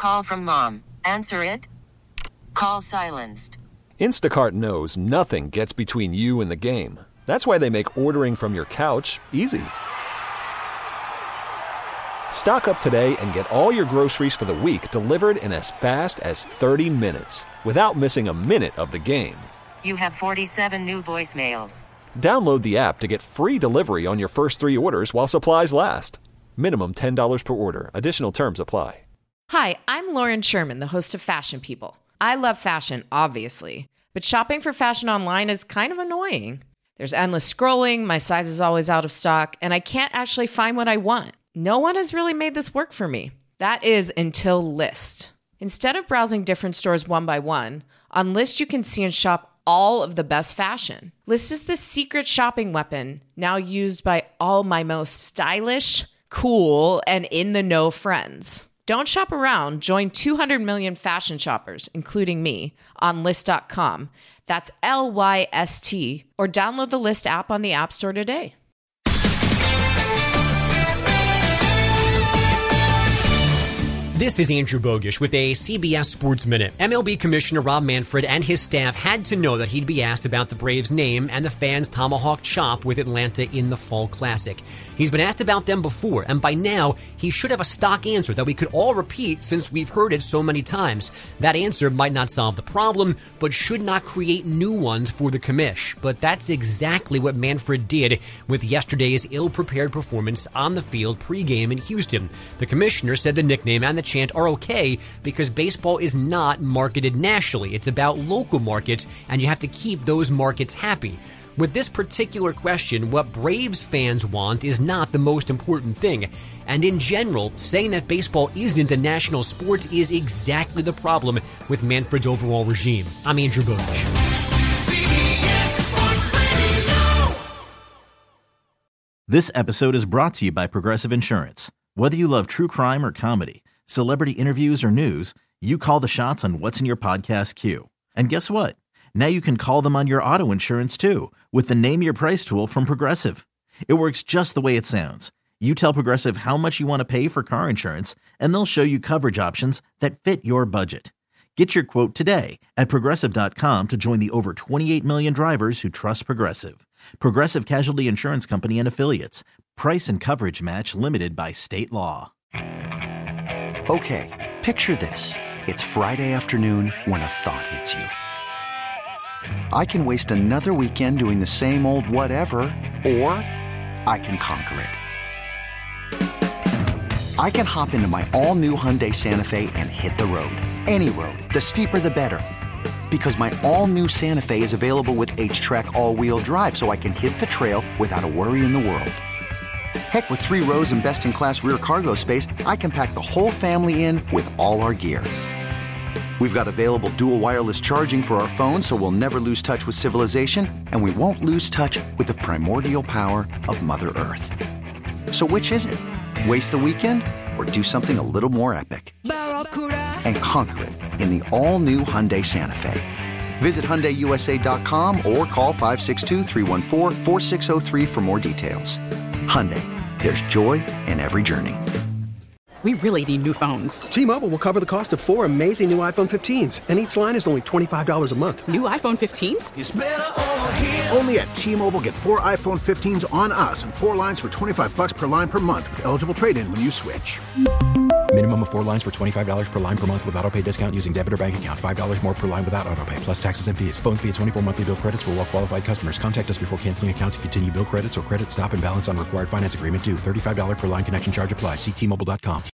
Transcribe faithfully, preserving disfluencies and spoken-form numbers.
call from mom. Answer it. Call silenced. Instacart knows nothing gets between you and the game. That's why they make ordering from your couch easy. Stock up today and get all your groceries for the week delivered in as fast as thirty minutes without missing a minute of the game. You have forty-seven new voicemails. Download the app to get free delivery on your first three orders while supplies last. Minimum ten dollars per order. Additional terms apply. Hi, I'm Lauren Sherman, the host of Fashion People. I love fashion, obviously, but shopping for fashion online is kind of annoying. There's endless scrolling, my size is always out of stock, and I can't actually find what I want. No one has really made this work for me. That is until Lyst. Instead of browsing different stores one by one, on Lyst you can see and shop all of the best fashion. Lyst is the secret shopping weapon now used by all my most stylish, cool, and in-the-know friends. Don't shop around. Join two hundred million fashion shoppers, including me, on Lyst dot com. That's L Y S T. Or download the Lyst app on the App Store today. This is Andrew Bogish with a C B S Sports Minute. M L B Commissioner Rob Manfred and his staff had to know that he'd be asked about the Braves' name and the fans' tomahawk chop with Atlanta in the Fall Classic. He's been asked about them before, and by now, he should have a stock answer that we could all repeat since we've heard it so many times. That answer might not solve the problem, but should not create new ones for the commish. But that's exactly what Manfred did with yesterday's ill-prepared performance on the field pregame in Houston. The commissioner said the nickname and the chant are okay because baseball is not marketed nationally. It's about local markets, and you have to keep those markets happy. With this particular question, what Braves fans want is not the most important thing. And in general, saying that baseball isn't a national sport is exactly the problem with Manfred's overall regime. I'm Andrew Bogish. C B S Sports Radio. This episode is brought to you by Progressive Insurance. Whether you love true crime or comedy, celebrity interviews or news, you call the shots on what's in your podcast queue. And guess what? Now you can call them on your auto insurance too with the Name Your Price tool from Progressive. It works just the way it sounds. You tell Progressive how much you want to pay for car insurance, and they'll show you coverage options that fit your budget. Get your quote today at Progressive dot com to join the over twenty-eight million drivers who trust Progressive. Progressive Casualty Insurance Company and Affiliates. Price and coverage match limited by state law. Okay, picture this. It's Friday afternoon when a thought hits you. I can waste another weekend doing the same old whatever, or I can conquer it. I can hop into my all-new Hyundai Santa Fe and hit the road. Any road. The steeper, the better. Because my all-new Santa Fe is available with H-Track all-wheel drive, so I can hit the trail without a worry in the world. Heck, with three rows and best-in-class rear cargo space, I can pack the whole family in with all our gear. We've got available dual wireless charging for our phones, so we'll never lose touch with civilization, and we won't lose touch with the primordial power of Mother Earth. So which is it? Waste the weekend or do something a little more epic? And conquer it in the all-new Hyundai Santa Fe. Visit Hyundai U S A dot com or call five six two, three one four, four six zero three for more details. Hyundai, there's joy in every journey. We really need new phones. T-Mobile will cover the cost of four amazing new iPhone fifteens, and each line is only twenty-five dollars a month. New iPhone fifteens? It's better over here. Only at T-Mobile, get four iPhone fifteens on us and four lines for twenty-five dollars per line per month with eligible trade-in when you switch. Minimum of four lines for twenty-five dollars per line per month with autopay discount using debit or bank account. five dollars more per line without autopay, plus taxes and fees. Phone fee at twenty-four monthly bill credits for well-qualified customers. Contact us before canceling account to continue bill credits or credit stop and balance on required finance agreement due. thirty-five dollars per line connection charge applies. See T Mobile dot com.